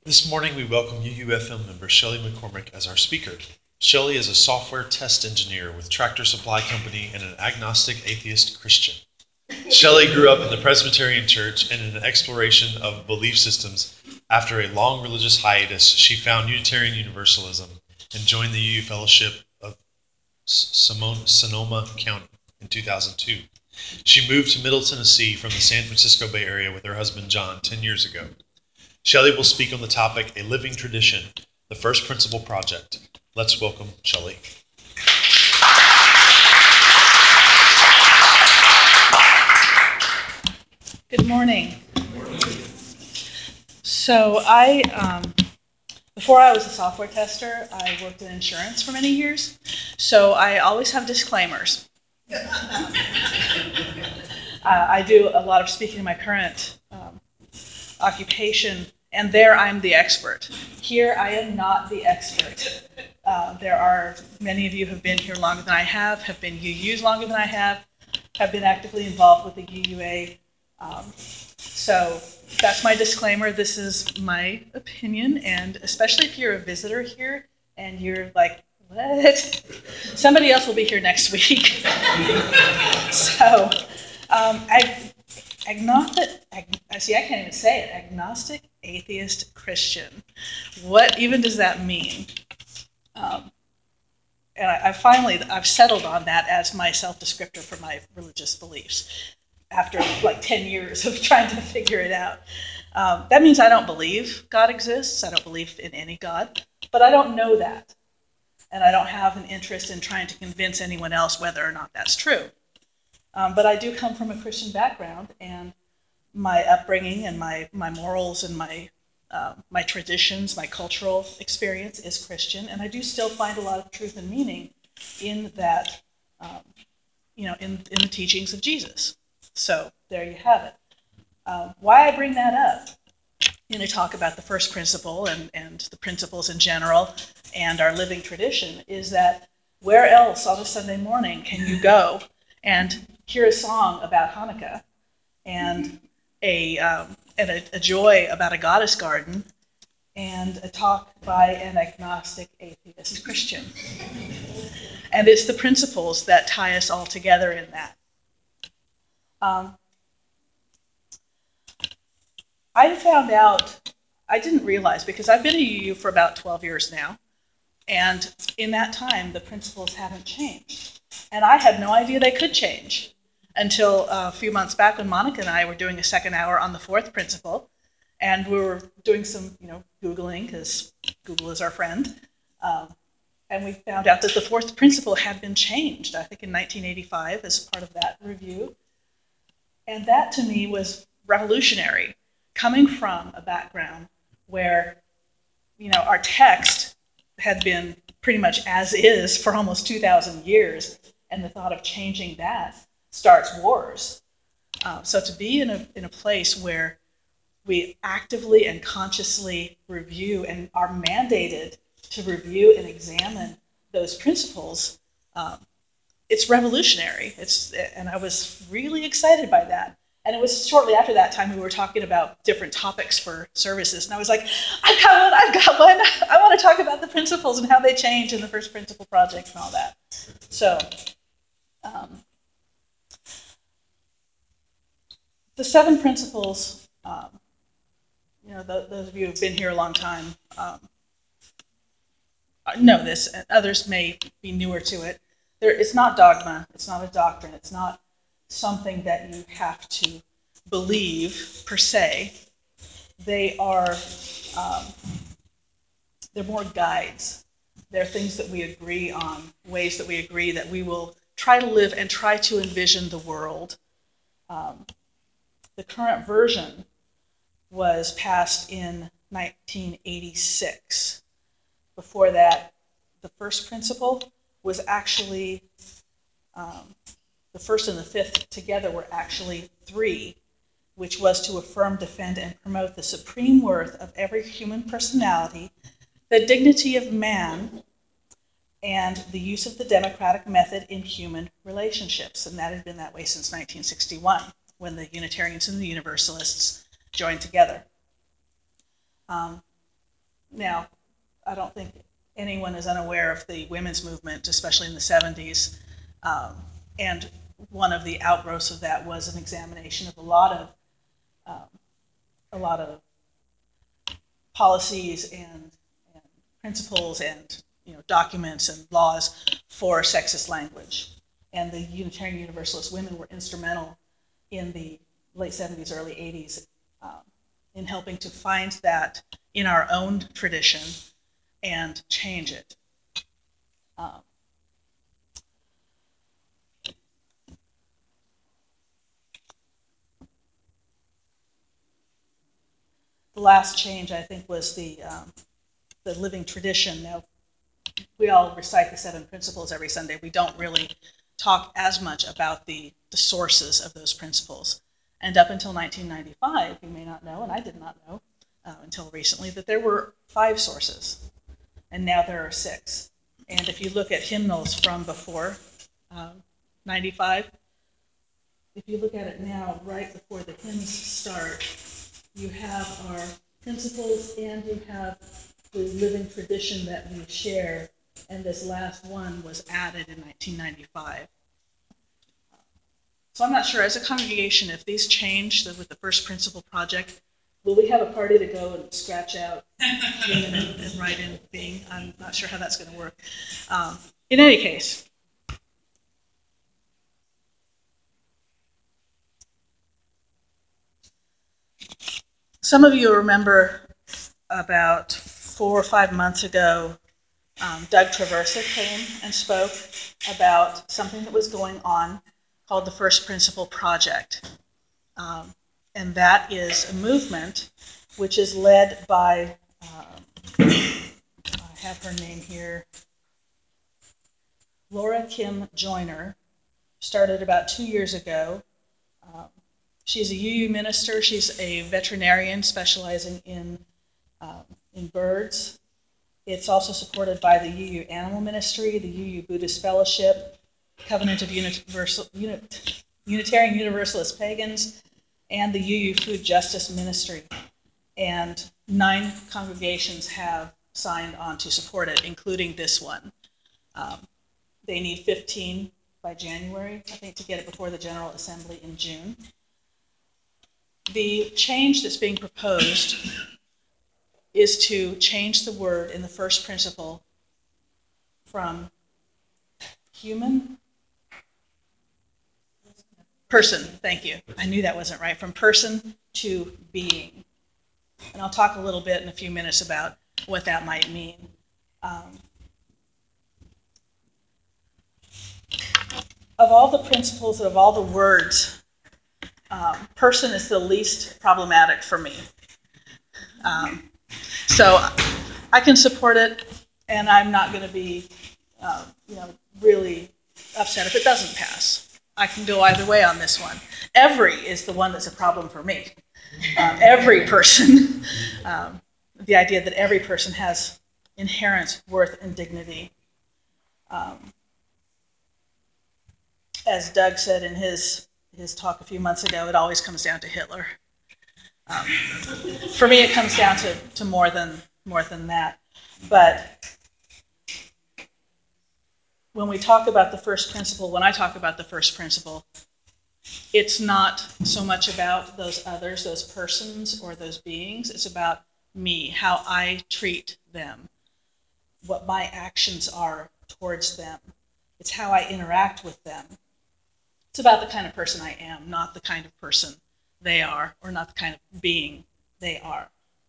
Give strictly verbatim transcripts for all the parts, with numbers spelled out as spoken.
This morning we welcome U U F M member Shelley McCormick as our speaker. Shelley is a software test engineer with Tractor Supply Company and an agnostic atheist Christian. Shelley grew up in the Presbyterian Church, and in an exploration of belief systems, after a long religious hiatus, she found Unitarian Universalism and joined the U U Fellowship of Sonoma County in two thousand two. She moved to Middle Tennessee from the San Francisco Bay Area with her husband John ten years ago. Shelley will speak on the topic A Living Tradition, the First Principle Project. Let's welcome Shelley. Good morning. So I, um, before I was a software tester, I worked in insurance for many years. So I always have disclaimers. uh, I do a lot of speaking in my current um, occupation, and there I'm the expert. Here I am not the expert. Uh, there are many of you who have been here longer than I have, have been U Us longer than I have, have been actively involved with the U U A. Um, so that's my disclaimer. This is my opinion, and especially if you're a visitor here and you're like, what? Somebody else will be here next week. so um, I, agnostic, ag, see, I can't even say it. Agnostic, atheist, Christian. What even does that mean? Um, and I, I finally, I've settled on that as my self-descriptor for my religious beliefs after like ten years of trying to figure it out. Um, that means I don't believe God exists. I don't believe in any God, but I don't know that. And I don't have an interest in trying to convince anyone else whether or not that's true. Um, but I do come from a Christian background, and my upbringing and my, my morals and my uh, my traditions, my cultural experience is Christian, and I do still find a lot of truth and meaning in that, um, you know, in, in the teachings of Jesus. So there you have it. Uh, why I bring that up in a talk about the first principle and, and the principles in general and our living tradition is that where else on a Sunday morning can you go and hear a song about Hanukkah and a, um, and a, a joy about a goddess garden and a talk by an agnostic atheist Christian? And it's the principles that tie us all together in that. Um, I found out, I didn't realize, because I've been a U U for about twelve years now, and in that time, the principles haven't changed. And I had no idea they could change until a few months back when Monica and I were doing a second hour on the fourth principle, and we were doing some, you know, Googling, because Google is our friend, um, and we found out that the fourth principle had been changed, I think in nineteen eighty-five as part of that review. And that to me was revolutionary, coming from a background where, you know, our text had been pretty much as is for almost two thousand years, and the thought of changing that starts wars. Uh, so to be in a, in a place where we actively and consciously review and are mandated to review and examine those principles, um, it's revolutionary. It's, and I was really excited by that. And it was shortly after that time we were talking about different topics for services. And I was like, I've got one, I've got one. I want to talk about the principles and how they change in the First Principle Project and all that. So um, the seven principles, um, you know, the, those of you who have been here a long time um, know this, and others may be newer to it. There, it's not dogma, it's not a doctrine, it's not something that you have to believe per se. They are, um, they're more guides. They're things that we agree on, ways that we agree that we will try to live and try to envision the world. Um, the current version was passed in nineteen eighty-six. Before that, the first principle was actually, um, the first and the fifth together were actually three, which was to affirm, defend, and promote the supreme worth of every human personality, the dignity of man, and the use of the democratic method in human relationships. And that had been that way since nineteen sixty-one, when the Unitarians and the Universalists joined together. Um, Now, I don't think anyone is unaware of the women's movement, especially in the seventies. Um, and one of the outgrowths of that was an examination of a lot of um, a lot of policies and, and principles and you know documents and laws for sexist language. And the Unitarian Universalist women were instrumental in the late seventies, early eighties um, in helping to find that in our own tradition and change it. Um, the last change, I think, was the um, the living tradition. Now, we all recite the seven principles every Sunday. We don't really talk as much about the, the sources of those principles. And up until nineteen ninety-five, you may not know, and I did not know uh, until recently, that there were five sources, and now there are six. And if you look at hymnals from before um, ninety-five, if you look at it now, right before the hymns start, you have our principles and you have the living tradition that we share. And this last one was added in nineteen ninety-five. So I'm not sure, as a congregation, if these change with the First Principle Project, will we have a party to go and scratch out human and, and write in being? I'm not sure how that's going to work. Um, in any case, some of you remember about four or five months ago, um, Doug Traversa came and spoke about something that was going on called the First Principle Project. Um, and that is a movement which is led by, um, I have her name here, Laura Kim Joyner, started about two years ago. Um, she's a U U minister. She's a veterinarian specializing in, um, in birds. It's also supported by the U U Animal Ministry, the U U Buddhist Fellowship, Covenant of Universal, Unit, Unitarian Universalist Pagans, and the U U Food Justice Ministry. And nine congregations have signed on to support it, including this one. Um, they need fifteen by January, I think, to get it before the General Assembly in June. The change that's being proposed is to change the word in the first principle from human, person, thank you. I knew that wasn't right, from person to being. And I'll talk a little bit in a few minutes about what that might mean. Um, of all the principles, of all the words, um, person is the least problematic for me. Um, so I can support it, and I'm not going to be, uh, you know, really upset if it doesn't pass. I can go either way on this one. Every is the one that's a problem for me. Uh, every person, um, the idea that every person has inherent worth and dignity. Um, as Doug said in his his talk a few months ago, it always comes down to Hitler. Um, for me, it comes down to, to more than more than that. But when we talk about the first principle, when I talk about the first principle, it's not so much about those others, those persons, or those beings. It's about me, how I treat them, what my actions are towards them. It's how I interact with them. It's about the kind of person I am, not the kind of person they are, or not the kind of being they are.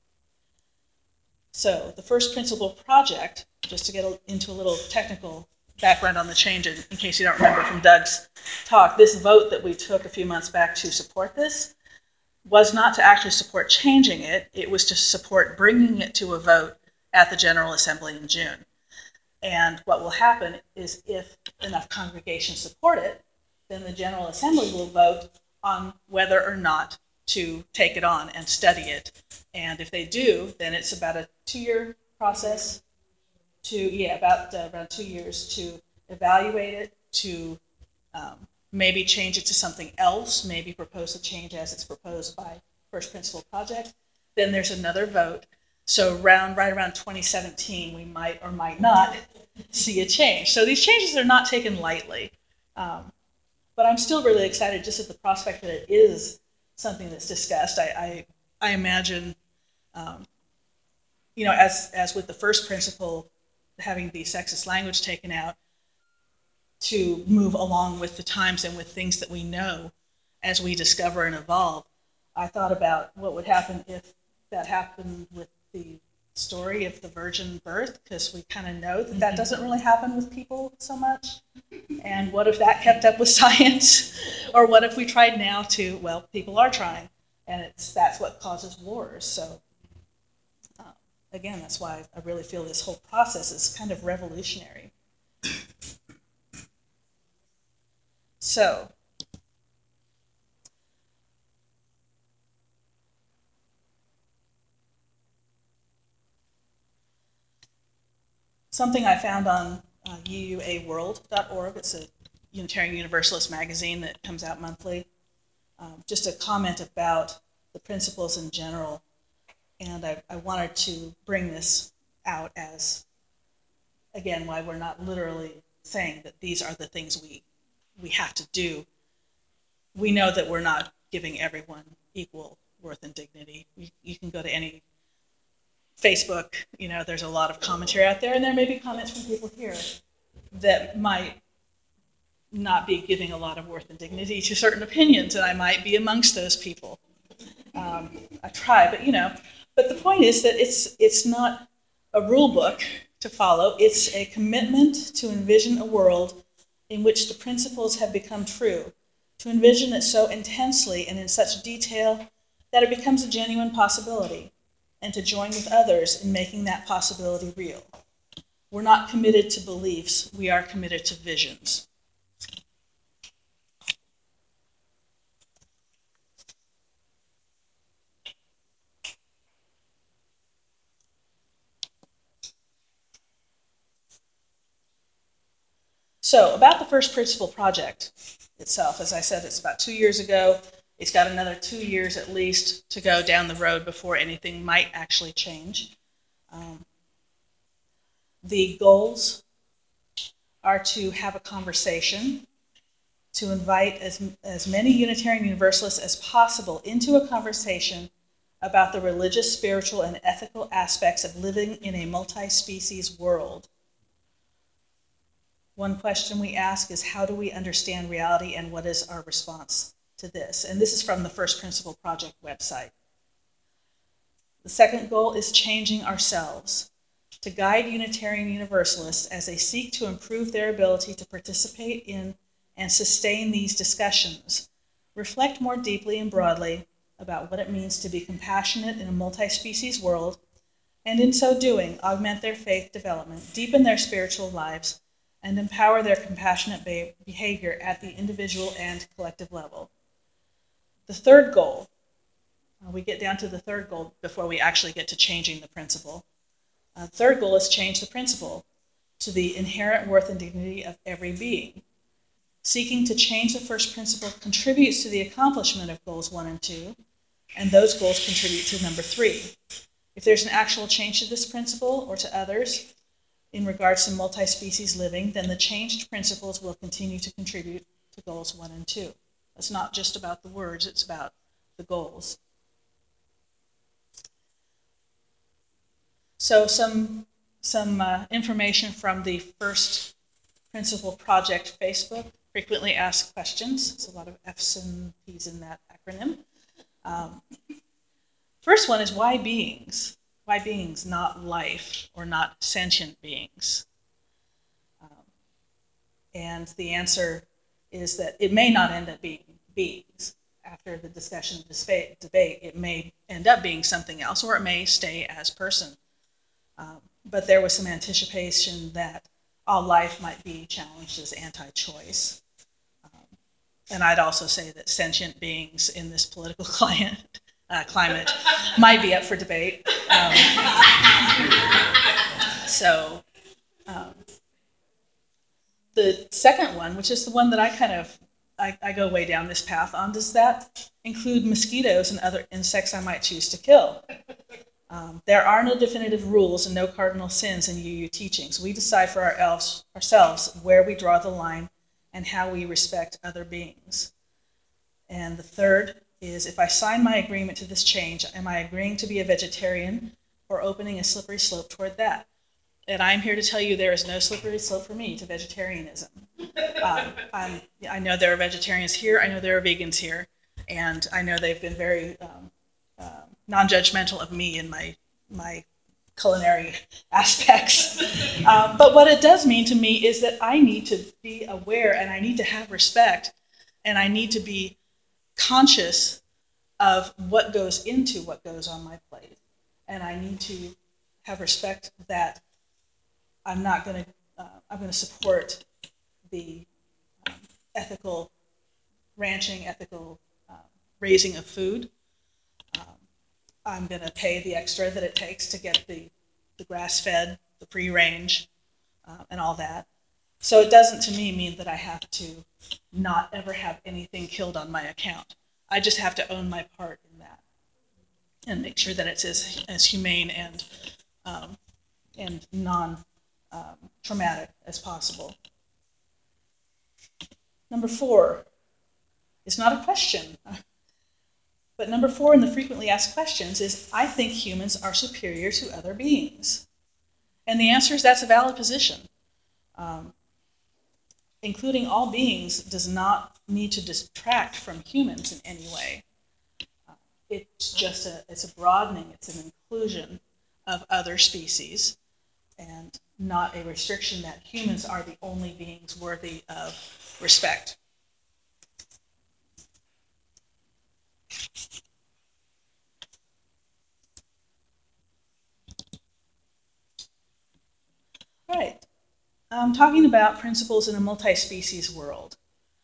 So the first principle project, just to get into a little technical background on the change, in, in case you don't remember from Doug's talk, this vote that we took a few months back to support this was not to actually support changing it. It was to support bringing it to a vote at the General Assembly in June. And what will happen is if enough congregations support it, then the General Assembly will vote on whether or not to take it on and study it. And if they do, then it's about a two-year process to, yeah, about uh, around two years to evaluate it, to um, maybe change it to something else, maybe propose a change as it's proposed by First Principle Project. Then there's another vote. So around, right around twenty seventeen, we might or might not see a change. So these changes are not taken lightly. Um, but I'm still really excited just at the prospect that it is something that's discussed. I, I, I imagine, um, you know, as, as with the first principle, having the sexist language taken out, to move along with the times and with things that we know as we discover and evolve. I thought about what would happen if that happened with the story of the virgin birth, because we kind of know that that doesn't really happen with people so much. And what if that kept up with science? Or what if we tried now to, well, people are trying, and it's that's what causes wars. So uh, again, that's why I really feel this whole process is kind of revolutionary. So something I found on uh, U U A world dot org, it's a Unitarian Universalist magazine that comes out monthly, um, just a comment about the principles in general. And I, I wanted to bring this out as, again, why we're not literally saying that these are the things we, we have to do. We know that we're not giving everyone equal worth and dignity. You, you can go to any Facebook, you know, there's a lot of commentary out there, and there may be comments from people here that might not be giving a lot of worth and dignity to certain opinions, and I might be amongst those people. Um, I try, but you know, but the point is that it's it's not a rule book to follow. It's a commitment to envision a world in which the principles have become true, to envision it so intensely and in such detail that it becomes a genuine possibility, and to join with others in making that possibility real. We're not committed to beliefs, we are committed to visions. So about the first principle project itself, as I said, it's about two years ago. It's got another two years at least to go down the road before anything might actually change. Um, the goals are to have a conversation, to invite as, as many Unitarian Universalists as possible into a conversation about the religious, spiritual, and ethical aspects of living in a multi-species world. One question we ask is, how do we understand reality, and what is our response to this? And this is from the First Principle Project website. The second goal is changing ourselves, to guide Unitarian Universalists as they seek to improve their ability to participate in and sustain these discussions, reflect more deeply and broadly about what it means to be compassionate in a multi-species world, and in so doing, augment their faith development, deepen their spiritual lives, and empower their compassionate behavior at the individual and collective level. The third goal, uh, we get down to the third goal before we actually get to changing the principle. Uh, third goal is change the principle to the inherent worth and dignity of every being. Seeking to change the first principle contributes to the accomplishment of goals one and two, and those goals contribute to number three. If there's an actual change to this principle or to others in regards to multi-species living, then the changed principles will continue to contribute to goals one and two. It's not just about the words, it's about the goals. So some, some uh, information from the First Principle Project Facebook, frequently asked questions. There's a lot of F's and P's in that acronym. Um, first one is, why beings? Why beings, not life or not sentient beings? Um, and the answer is that it may not end up being beings. After the discussion, debate, it may end up being something else, or it may stay as person. Um, but there was some anticipation that all life might be challenged as anti-choice. Um, and I'd also say that sentient beings in this political climate, uh, climate might be up for debate. Um, so um, the second one, which is the one that I kind of, I, I go way down this path on, does that include mosquitoes and other insects I might choose to kill? Um, there are no definitive rules and no cardinal sins in U U teachings. We decide for our elves, ourselves where we draw the line and how we respect other beings. And the third is, if I sign my agreement to this change, am I agreeing to be a vegetarian or opening a slippery slope toward that? And I'm here to tell you there is no slippery slope for me to vegetarianism. Um, I'm, I know there are vegetarians here, I know there are vegans here, and I know they've been very um, uh, non-judgmental of me and my, my culinary aspects. Um, but what it does mean to me is that I need to be aware and I need to have respect and I need to be conscious of what goes into what goes on my plate. And I need to have respect that I'm not going to, uh, I'm going to support the um, ethical ranching, ethical um, raising of food. Um, I'm going to pay the extra that it takes to get the, the grass-fed, the free-range, uh, and all that. So it doesn't, to me, mean that I have to not ever have anything killed on my account. I just have to own my part in that and make sure that it's as, as humane and, um, and non-traumatic um, as possible. Number four is not a question. But number four in the frequently asked questions is, I think humans are superior to other beings. And the answer is that's a valid position. Um, including all beings does not need to distract from humans in any way. Uh, it's just a, it's a broadening, it's an inclusion of other species and not a restriction that humans are the only beings worthy of respect. All right, I'm talking about principles in a multi-species world.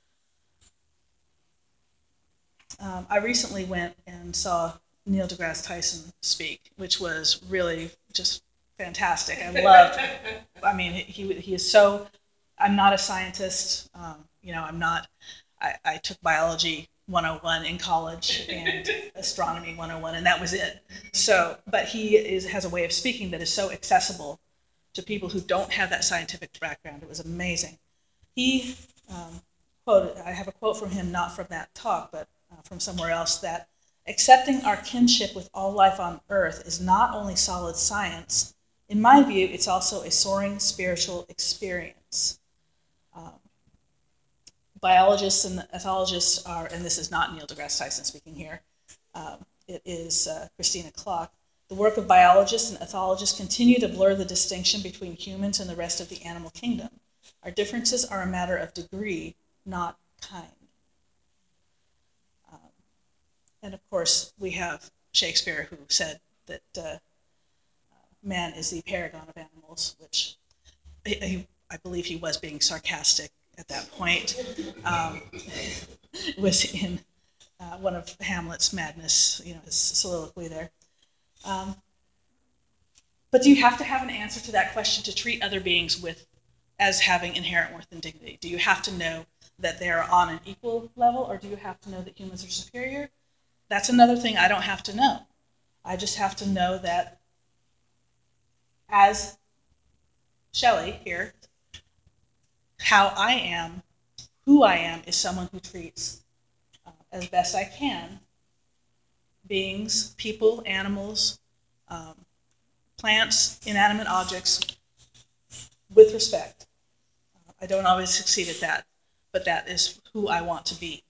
Um, I recently went and saw Neil deGrasse Tyson speak, which was really just fantastic. I loved, I mean, he, he is so, I'm not a scientist, um, you know, I'm not, I, I took biology one oh one in college and astronomy one oh one, and that was it. So, but he is, has a way of speaking that is so accessible to people who don't have that scientific background. It was amazing. He um, quoted, I have a quote from him, not from that talk, but uh, from somewhere else, that accepting our kinship with all life on Earth is not only solid science. In my view, it's also a soaring spiritual experience. Um, biologists and ethologists are, and this is not Neil deGrasse Tyson speaking here, um, it is uh, Christina Klock. The work of biologists and ethologists continue to blur the distinction between humans and the rest of the animal kingdom. Our differences are a matter of degree, not kind. Um, and of course, we have Shakespeare, who said that uh, man is the paragon of animals, which I, I believe he was being sarcastic at that point. Um, it was in uh, one of Hamlet's madness, you know, his soliloquy there. Um, but do you have to have an answer to that question to treat other beings with as having inherent worth and dignity? Do you have to know that they're on an equal level, or do you have to know that humans are superior? That's another thing I don't have to know. I just have to know that as Shelley here, how I am, who I am, is someone who treats uh, as best I can beings, people, animals, um, plants, inanimate objects with respect. Uh, I don't always succeed at that, but that is who I want to be.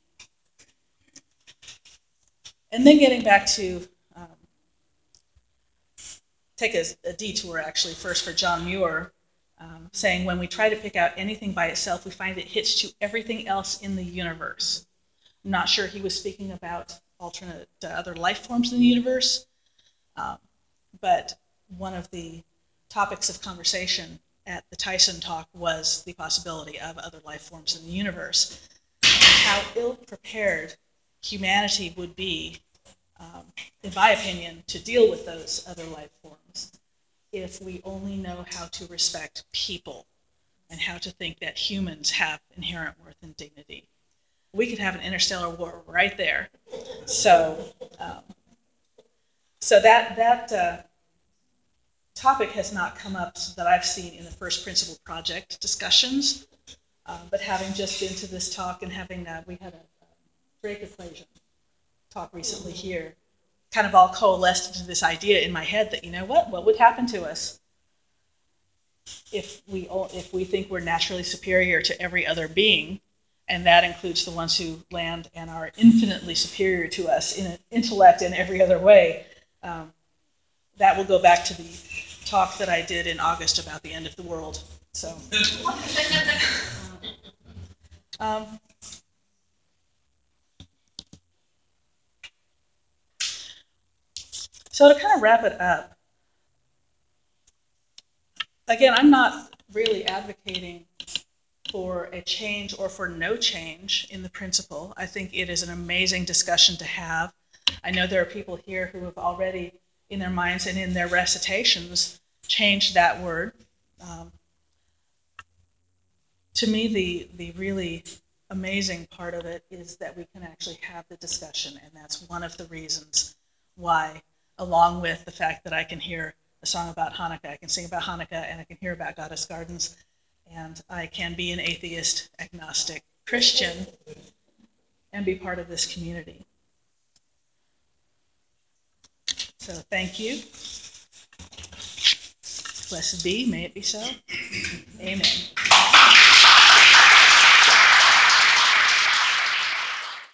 And then getting back to um, take a, a detour actually first for John Muir, um, saying when we try to pick out anything by itself, we find it hits to everything else in the universe. I'm not sure he was speaking about alternate uh, other life forms in the universe, um, but one of the topics of conversation at the Tyson talk was the possibility of other life forms in the universe, and how ill-prepared humanity would be, um, in my opinion, to deal with those other life forms if we only know how to respect people and how to think that humans have inherent worth and dignity. We could have an interstellar war right there. So, um, so that that uh, topic has not come up that I've seen in the First Principle Project discussions, uh, but having just been to this talk and having, uh, we had a Drake equation talk recently here, kind of all coalesced into this idea in my head that, you know what, what would happen to us if we, if we think we're naturally superior to every other being, and that includes the ones who land and are infinitely superior to us in intellect and every other way. Um, that will go back to the talk that I did in August about the end of the world. So, um, so to kind of wrap it up, again, I'm not really advocating for a change or for no change in the principle. I think it is an amazing discussion to have. I know there are people here who have already, in their minds and in their recitations, changed that word. Um, to me, the, the really amazing part of it is that we can actually have the discussion, and that's one of the reasons why, along with the fact that I can hear a song about Hanukkah, I can sing about Hanukkah, and I can hear about Goddess Gardens, and I can be an atheist, agnostic Christian and be part of this community. So thank you. Blessed be, may it be so. Amen.